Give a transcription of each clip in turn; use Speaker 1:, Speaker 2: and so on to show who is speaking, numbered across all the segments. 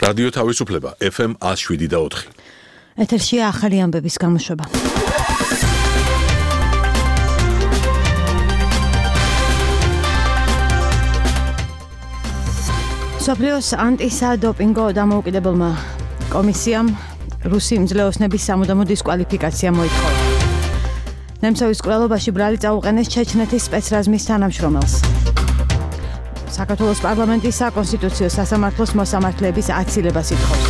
Speaker 1: რადიო თავისუფლება FM 107.4.
Speaker 2: ეთერშია ახალი ამბების გამოშვება. მსოფლიოს ანტისადოპინგო დამოუკიდებელმა კომისიამ რუსი მძლეოსნების სამუდამო დისკვალიფიკაცია მოითხოვა. ნემცოვის კვლელობაში ბრალი წაუყენეს ჩეჩნეთის სპეცრაზმის თანამშრომელს. საქართველოს პარლამენტის საკონსტიტუციო სასამართლოს მოსამართლეების აცილებას ითხოვს.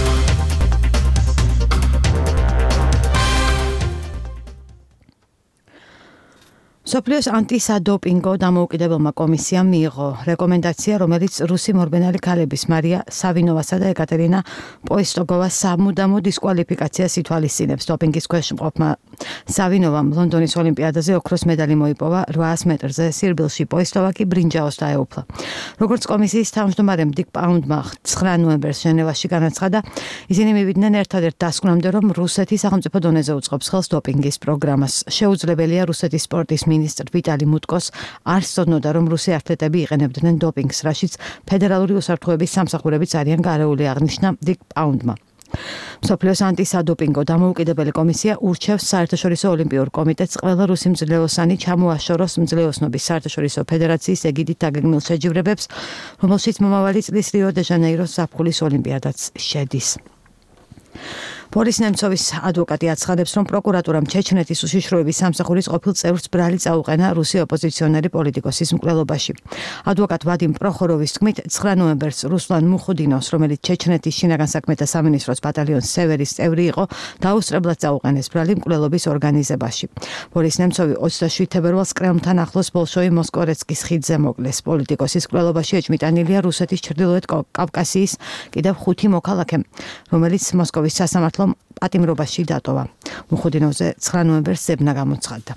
Speaker 2: მსოფლიოს ანტისადოპინგო დამოუკიდებელმა კომისიამ მიიღო რეკომენდაცია, რომელიც რუსი მორბენალი ქალების მარია სავინოვასა და ეკატერინა პოისტოგოვას სამუდამო დისკვალიფიკაციას ითვალისწინებს. დოპინგის ქვეშ მყოფმა სავინოვამ ლონდონის ოლიმპიადაზე ოქროს მედალი მოიპოვა 800 მეტრზე, სირბილში პოისტოვა კი ბრინჯაოს დაეუფლა. როგორც კომისიის თავმჯდომარემ დიკ პაუნდმა 9 ნოემბერს ჟენევაში განაცხადა, ისინი მივიდნენ ერთადერთ დასკვნამდე, რომ რუსეთი სახელმწიფო დონეზე უწყობს ხელს დოპინგის პროგრამას. შეუძლებელია რუსეთის სპორტის მინისტრ ვიტალი მუტკოს არ სწოდნოდა, რომ რუსი ათლეტები იყენებდნენ დოპინგს, რაშიც ფედერალური უსაფრთხოების სამსახურებიც არიან გარეული, აღნიშნა დიკ პაუნდმა. მსოფლიოს ანტისადოპინგო დამოუკიდებელი კომისია ურჩევს საერთაშორისო ოლიმპიურ კომიტეტს ყველა რუსი მძლეოსანი ჩამოაშოროს მძლეოსნობის საერთაშორისო ფედერაციის ეგიდით დაგეგმილ შეჯიბრებებს, რომელშიც მომავალი წლის რიო-დე-ჟანეიროს ზაფხულის ოლიმპიადაც შედის. ბორის ნემცოვის ადვოკატი აცხადებს, რომ პროკურატურამ ჩეჩნეთის უშიშროების სამსახურის ყოფილ წევრს ბრალი წაუყენა რუსი ოპოზიციონერი პოლიტიკოსის მკვლელობაში. ადვოკატ ვადიმ პროხოროვის თქმით, 9 ნოემბერს რუსლან მუხუდინოვს, რომელიც ჩეჩნეთის შინაგან საქმეთა სამინისტროს ბატალიონს სევერის წევრი იყო, დაუსწრებლად წაუყენეს ბრალი მკვლელობის ორგანიზებაში. ბორის ნემცოვი 27 თებერვალს კრემლთან ახლოს ბოლშოი მოსკორეცკის ხიდზე მოკლეს. პოლიტიკოსის მკვლელობაში ეჭმიტანილია რუსეთის ჩრდილოეთ კავკასიის კიდევ 5 მოქალაქე, რომელიც მოსკოვის სასამართლო პატიმრობაში დატოვა. მუხუდინოვზე 9 ნოემბერს ზებნა გამოცხადდა.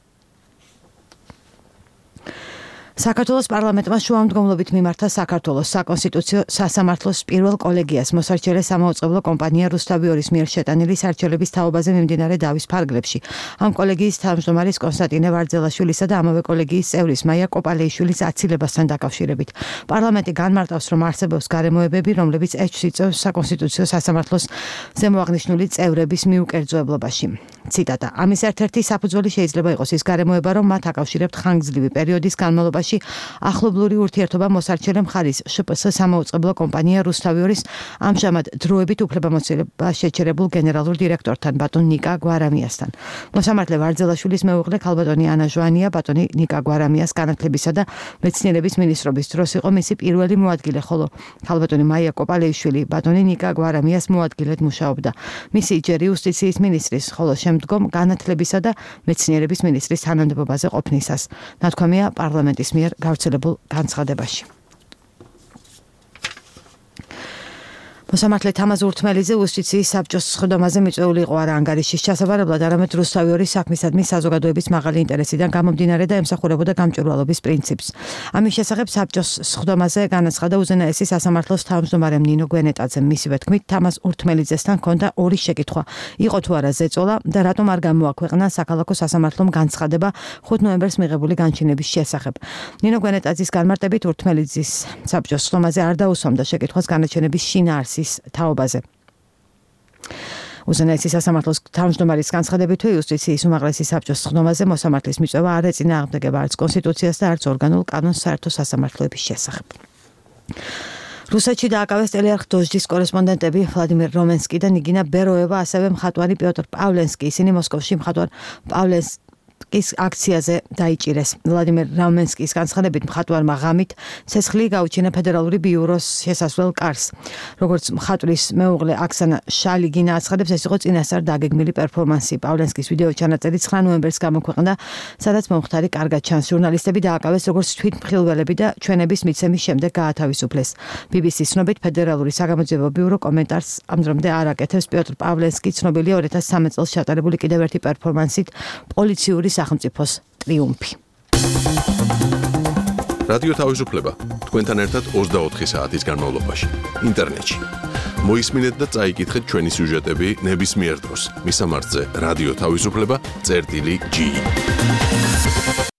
Speaker 2: საქართველოს პარლამენტმა შუამდგომლობით მიმართა საქართველოს საკონსტიტუციო სასამართლოს პირველ კოლეგიას მოსარჩელე სამაუწყებლო კომპანია რუსთავიორის მიერ შეტანილი სარჩელების თაობაზე მიმდინარე დავის ფარგლებში. ამ კოლეგიის თავმჯდომარის კონსტანტინე ვარძელაშვილისა და ამავე კოლეგიის წევრის მაია კოპალეიშვილის აცილებასთან დაკავშირებით. პარლამენტი განმარტავს, რომ არსებობს გარემოებები, რომლებიც ეჭვს იწვევს საკონსტიტუციო სასამართლოს ზემოაღნიშნული წევრების მიუკერძოებლობაში. ციტატა: ამის ერთ-ერთი საფუძველი შეიძლება იყოს ის გარემოება, რომ მათ აკავშირებთ ხანგრძლივი პერიოდის განმავლობაში ახლობლური ურთიერთობა მოსარჩელე მხარის შპს სამაუწყებლო კომპანია რუსთავიორის ამჟამად დროებით უფლებამოსილება შეჩერებულ გენერალურ დირექტორთან ბატონ ნიკა გვარამიასთან. მოსამართლე ვარძელაშვილის მეუღლე ქალბატონი ანა ჟვანია ბატონი ნიკა გვარამიას განათლებისა და მეცნიერების მინისტრობის დროს იყო მისი პირველი მოადგილე, ხოლო ქალბატონი მაია კოპალეიშვილი ბატონი ნიკა გვარამიას მოადგილედ მუშაობდა. მისი ჯერ იუსტიციის მინისტრის, ხოლო შემდგომ განათლებისა და მეცნიერების მინისტრის თანამდებობაზე ყოფნისას. ნათქვამია პარლამენტის მიერ გავრცელებულ განცხადებაში. მოსამართლე თამაზ ურთმელიძე იუსტიციის საბჭოს სხდომაზე მიწვეული იყო არა ანგარიშის ჩასაბარებლად, არამედ რუსთავიორის საქმისადმი საზოგადოების მაღალი ინტერესიდან გამომდინარე და ემსახურებოდა გამჭვირვალობის პრინციპს. ამის შესახებ საბჭოს სხდომაზე განაცხადა უზენაესი სასამართლოს თავმჯდომარემ ნინო გვენეტაძემ. მისივე თქმით, თამაზ ურთმელიძესთან ჰქონდა ორი შეკითხვა: იყო თუ არა ზეწოლა და რატომ არ გამოაქვეყნა საქალაქო სასამართლომ განცხადება 5 ნოემბერს მიღებული განჩინების შესახებ. ნინო გვენეტაძის განმარტებით ურთმელიძის საბჭოს სხდომაზე არ დაუსვამდა შეკითხვას განაჩენების შინაარსის თაობაზე. უზენაესი სასამართლოს თავმჯდომარის განცხადებით, იუსტიციის უმაღლესი საბჭოს სხდომაზე მოსამართლის მიწვევა არ ეწინააღმდეგება არც კონსტიტუციას და არც ორგანულ კანონს საერთო სასამართლოების შესახებ. რუსეთში დააკავეს ტელეარხ დოჟდის კორესპონდენტები ვლადიმერ რომენსკი და ნიგინა ბეროევა, ასევე მხატვარი პიოტრ პავლენსკი. ისინი მოსკოვში მხატვარ პავლენსკის აქციაზე დაიჭირეს. ვლადიმერ რომენსკის განცხადებით, მხატვარმა ღამით ცეცხლი გაუჩინა ფედერალური ბიუროს შესასვლელ კარს. როგორც მხატვრის მეუღლე აქსანა შალიგინა აცხადებს, ეს იყო წინასწარ დაგეგმილი პერფორმანსი. პავლენსკის ვიდეო ჩანაწერი 9 ნოემბერს გამოქვეყნდა, სადაც მომხდარი კარგად ჩანს. ჟურნალისტები დააკავეს როგორც თვითმხილველები და ჩვენების მიცემის შემდეგ გაათავისუფლეს. BBC-ის ცნობით, ფედერალური საგამოძიებო ბიურო კომენტარს ამ დრომდე არ აკეთებს. პიოტრ პავლენსკი ცნობილია 2013 წელს ჩატარებული კიდევ ერთი პერფორმანსით პოლიციური სახელმწიფოს ტრიუმფი.
Speaker 1: რადიო თავისუფლება თქვენთან ერთად 24 საათის განმავლობაში ინტერნეტში. მოისმინეთ და წაიკითხეთ ჩვენი სიუჟეტები ნებისმიერ დროს. მისამართზე რადიო თავისუფლება.gi